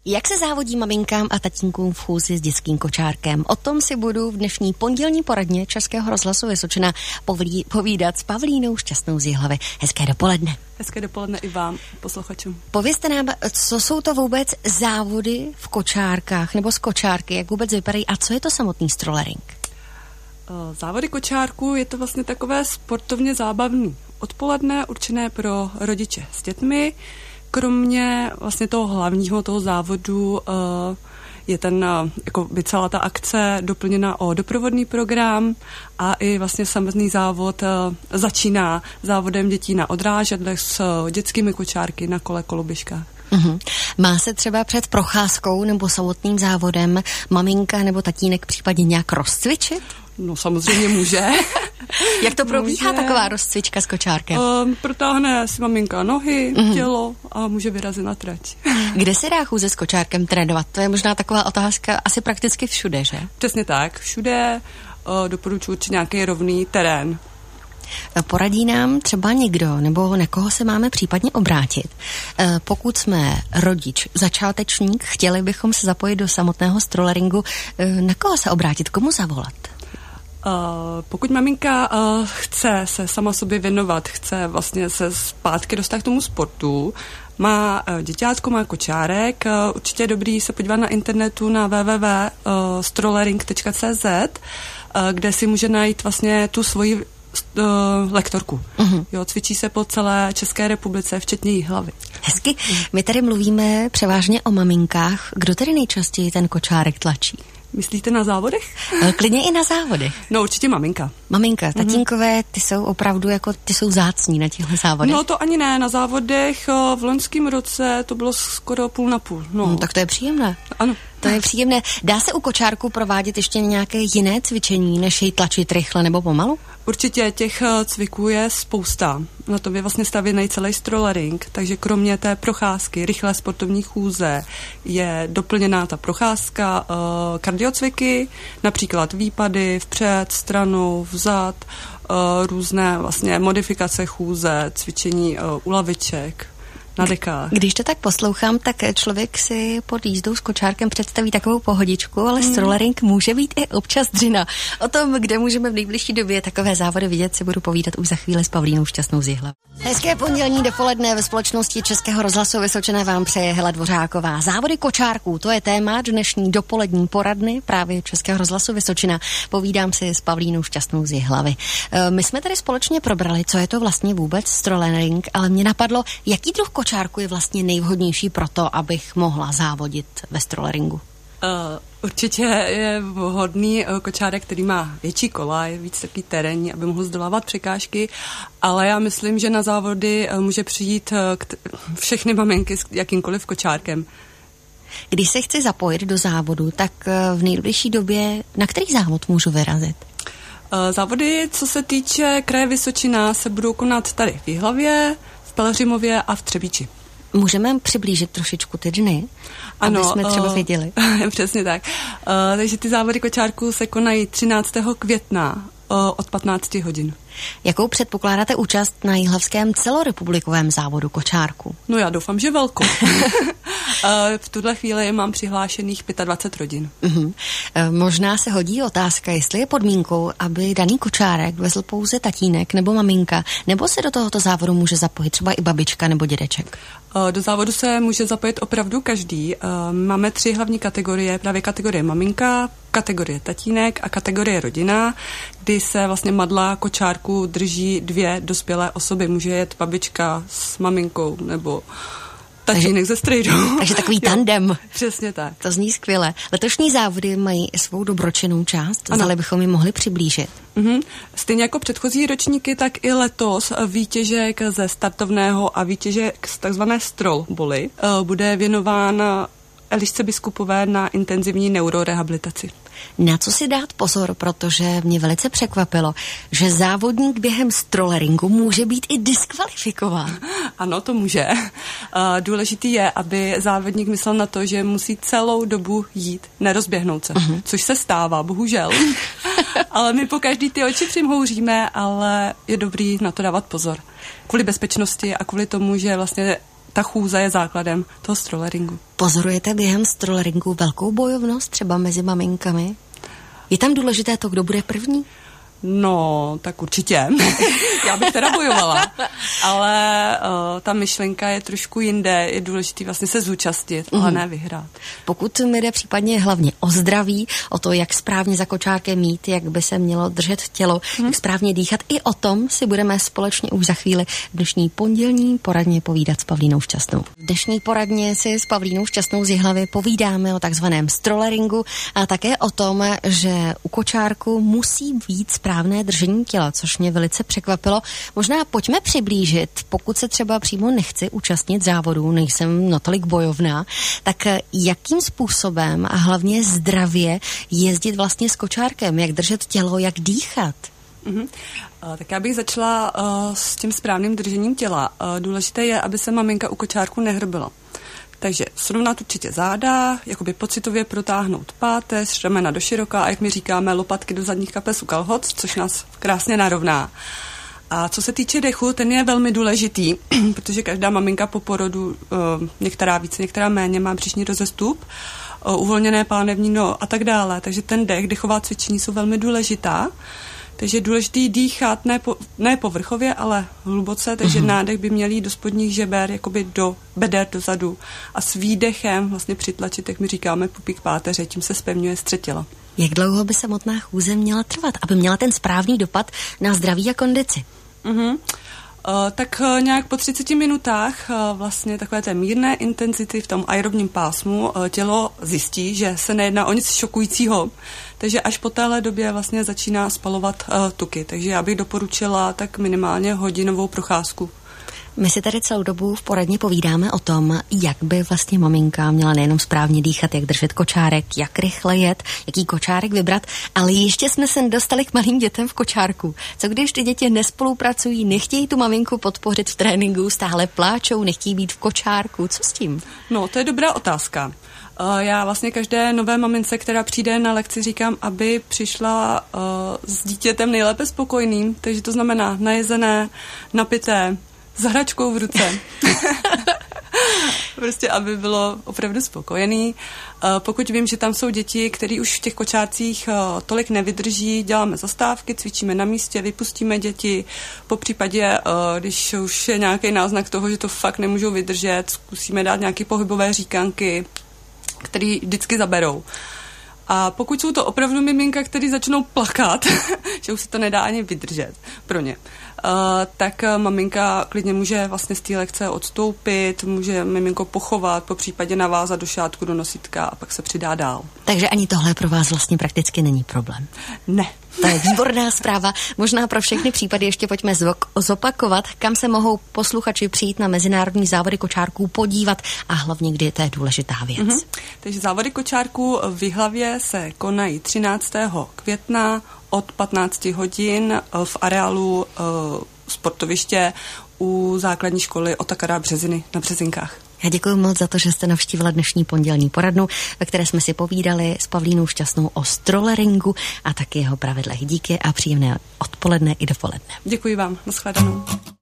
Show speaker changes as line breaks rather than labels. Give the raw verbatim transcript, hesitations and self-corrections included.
Jak se závodí maminkám a tatínkům v chůzi s dětským kočárkem? O tom si budu v dnešní pondělní poradně Českého rozhlasu Vysočina povídat s Pavlínou Šťastnou z Jihlavy. Hezké dopoledne.
Hezké dopoledne i vám, posluchačům.
Povězte nám, co jsou to vůbec závody v kočárkách nebo z kočárky, jak vůbec vypadají a co je to samotný strollering?
Závody kočárku je to vlastně takové sportovně zábavný odpoledne určené pro rodiče s dětmi. Kromě vlastně toho hlavního toho závodu je ten, jako by celá ta akce doplněna o doprovodný program a i vlastně samotný závod začíná závodem dětí na odrážadlech s dětskými kočárky na kole koloběžkách.
Uhum. Má se třeba před procházkou nebo samotným závodem maminka nebo tatínek případně nějak rozcvičit?
No samozřejmě může.
Jak to probíhá
může.
Taková rozcvička s kočárkem?
Um, protáhne si maminka nohy,
uhum.
tělo a může vyrazit na trať.
Kde se dá chůze s kočárkem trénovat? To je možná taková otázka asi prakticky všude, že?
Přesně tak, všude uh, doporučuji určitě nějaký rovný terén.
Poradí nám třeba někdo, nebo na koho se máme případně obrátit? Pokud jsme rodič, začátečník, chtěli bychom se zapojit do samotného strolleringu, na koho se obrátit, komu zavolat?
Uh, pokud maminka uh, chce se sama sobě věnovat, chce vlastně se zpátky dostat k tomu sportu, má uh, děťátko, má kočárek, uh, určitě je dobrý se podívat na internetu na w w w tečka strollering tečka c z, uh, kde si může najít vlastně tu svoji uh, lektorku. Uh-huh. Jo, cvičí se po celé České republice, včetně Jihlavy.
Hezky. My tady mluvíme převážně o maminkách. Kdo tedy nejčastěji ten kočárek tlačí?
Myslíte na závodech?
Klidně i na závodech.
No určitě maminka.
Maminka, tatínkové, ty jsou opravdu jako, ty jsou vzácní na těchto závodech.
No to ani ne, na závodech v loňském roce to bylo skoro půl na půl. No,
no tak to je příjemné.
Ano.
To je příjemné. Dá se u kočárku provádět ještě nějaké jiné cvičení, než jej tlačit rychle nebo pomalu?
Určitě těch cviků je spousta. Na tom je vlastně stavěný celý strollering, takže kromě té procházky, rychlé sportovní chůze, je doplněná ta procházka, uh, kardiocviky, například výpady vpřed, stranou, vzad, uh, různé vlastně modifikace chůze, cvičení uh, u laviček. Na dekách.
Když to tak poslouchám, tak člověk si pod jízdou s kočárkem představí takovou pohodičku, ale mm. strollering může být i občas dřina. O tom, kde můžeme v nejbližší době takové závody vidět, si budu povídat už za chvíli s Pavlínou Šťastnou z Jihlavy. Hezké pondělní dopoledne ve společnosti Českého rozhlasu Vysočina vám přeje Hela Dvořáková. Závody kočárků, to je téma dnešní dopolední poradny právě Českého rozhlasu Vysočina. Povídám si s Pavlínou Šťastnou z Jihlavy. My jsme tady společně probrali, co je to vlastně vůbec strollering, ale mě napadlo, jaký druh kočárku je vlastně nejvhodnější pro to, abych mohla závodit ve strolleringu?
Uh, určitě je vhodný uh, kočárek, který má větší kola, je víc takový terénní, aby mohl zdolávat překážky, ale já myslím, že na závody uh, může přijít uh, k t- všechny maminky s jakýmkoliv kočárkem.
Když se chci zapojit do závodu, tak uh, v nejbližší době na který závod můžu vyrazit?
Uh, závody, co se týče kraje Vysočina, se budou konat tady v Jihlavě, v Pelhřimově a v Třebíči.
Můžeme přiblížit trošičku ty dny, ano, aby jsme třeba věděli.
Uh, přesně tak. Uh, takže ty závody kočárků se konají třináctého května uh, od patnácti hodin.
Jakou předpokládáte účast na jihlavském celorepublikovém závodu kočárku?
No já doufám, že velkou. V tuhle chvíli mám přihlášených dvacet pět rodin.
Uh-huh. Možná se hodí otázka, jestli je podmínkou, aby daný kočárek vezl pouze tatínek nebo maminka, nebo se do tohoto závodu může zapojit třeba i babička nebo dědeček?
Do závodu se může zapojit opravdu každý. Máme tři hlavní kategorie, právě kategorie maminka, kategorie tatínek a kategorie rodina, kdy se vlastně madla kočárku drží dvě dospělé osoby. Může jet babička s maminkou nebo tatínek ze strejdou.
Takže takový tandem.
Jo, přesně tak.
To zní skvěle. Letošní závody mají svou dobročinnou část, ale bychom ji mohli přiblížit.
Mm-hmm. Stejně jako předchozí ročníky, tak i letos výtěžek ze startovného a výtěžek z takzvané stroll boly uh, bude věnován Elišce Biskupové na intenzivní neurorehabilitaci.
Na co si dát pozor, protože mě velice překvapilo, že závodník během strolleringu může být i diskvalifikován.
Ano, to může. Důležitý je, aby závodník myslel na to, že musí celou dobu jít, nerozběhnout se, uh-huh. což se stává, bohužel. Ale my po každý ty oči přimhouříme, ale je dobrý na to dávat pozor. Kvůli bezpečnosti a kvůli tomu, že vlastně ta chůze je základem toho strolleringu.
Pozorujete během strolleringu velkou bojovnost třeba mezi maminkami? Je tam důležité to, kdo bude první?
No, tak určitě. Já bych teda bojovala. Ale uh, ta myšlenka je trošku jinde. Je důležité vlastně se zúčastnit, mm. ale ne vyhrát.
Pokud mi jde případně hlavně o zdraví, o to, jak správně za kočárkem mít, jak by se mělo držet tělo, mm. jak správně dýchat, i o tom si budeme společně už za chvíli v dnešní pondělní poradně povídat s Pavlínou Šťastnou. V dnešní poradně si s Pavlínou Šťastnou z Jihlavy povídáme o takzvaném strolleringu a také o tom, že u kočárku musí být správné držení těla, což mě velice překvapilo. Možná pojďme přiblížit, pokud se třeba přímo nechci účastnit závodů, nejsem natolik bojovná, tak jakým způsobem a hlavně zdravě jezdit vlastně s kočárkem, jak držet tělo, jak dýchat?
Mm-hmm. Uh, tak já bych začala uh, s tím správným držením těla. Uh, důležité je, aby se maminka u kočárku nehrbila. Takže srovnat určitě záda, jakoby pocitově protáhnout páteř, ramena do široka a jak my říkáme, lopatky do zadních kapes u kalhot, což nás krásně narovná. A co se týče dechu, ten je velmi důležitý, protože každá maminka po porodu, některá více, některá méně, má břišní rozestup, uvolněné pánevní no a tak dále. Takže ten dech, dechová cvičení jsou velmi důležitá. Takže je důležitý dýchat ne, po, ne povrchově, ale hluboce, takže mm-hmm. nádech by měl jít do spodních žeber, jakoby do beder, dozadu. A s výdechem vlastně přitlačit, jak my říkáme, pupík páteře, tím se zpevňuje střed těla.
Jak dlouho by samotná chůze měla trvat, aby měla ten správný dopad na zdraví a kondici?
Mm-hmm. Uh, tak uh, nějak po třiceti minutách uh, vlastně takové té mírné intenzity v tom aerobním pásmu uh, tělo zjistí, že se nejedná o nic šokujícího, takže až po téhle době vlastně začíná spalovat uh, tuky. Takže já bych doporučila tak minimálně hodinovou procházku.
My si tady celou dobu v poradně povídáme o tom, jak by vlastně maminka měla nejenom správně dýchat, jak držet kočárek, jak rychle jet, jaký kočárek vybrat, ale ještě jsme se dostali k malým dětem v kočárku. Co když ty děti nespolupracují, nechtějí tu maminku podpořit v tréninku, stále pláčou, nechtějí být v kočárku, co s tím?
No, to je dobrá otázka. Já vlastně každé nové mamince, která přijde na lekci, říkám, aby přišla uh, s dítětem nejlépe spokojným, takže to znamená najezené, napité, s hračkou v ruce. Prostě, aby bylo opravdu spokojený. Pokud vím, že tam jsou děti, které už v těch kočárcích tolik nevydrží, děláme zastávky, cvičíme na místě, vypustíme děti. Po případě, když už je nějaký náznak toho, že to fakt nemůžou vydržet, zkusíme dát nějaké pohybové říkanky, které vždycky zaberou. A pokud jsou to opravdu miminka, který začnou plakat, že už si to nedá ani vydržet pro ně, uh, tak maminka klidně může vlastně z té lekce odstoupit, může miminko pochovat, po případě navázat do šátku, do nosítka a pak se přidá dál.
Takže ani tohle pro vás vlastně prakticky není problém?
Ne.
To je výborná zpráva. Možná pro všechny případy ještě pojďme zopakovat, kam se mohou posluchači přijít na mezinárodní závody kočárků podívat a hlavně, kdy to je důležitá věc. Mm-hmm.
Takže závody kočárků v Jihlavě se konají třináctého května od patnácti hodin v areálu uh, sportoviště u základní školy Otakara Březiny na Březinkách.
Já děkuji moc za to, že jste navštívila dneshní pondělní poradnu, ve které jsme si povídali s Pavlínou Šťastnou o strolleringu a taky jeho pravidlech. Díky a příjemné odpoledne i dopoledne.
Děkuji vám. Nashledanou.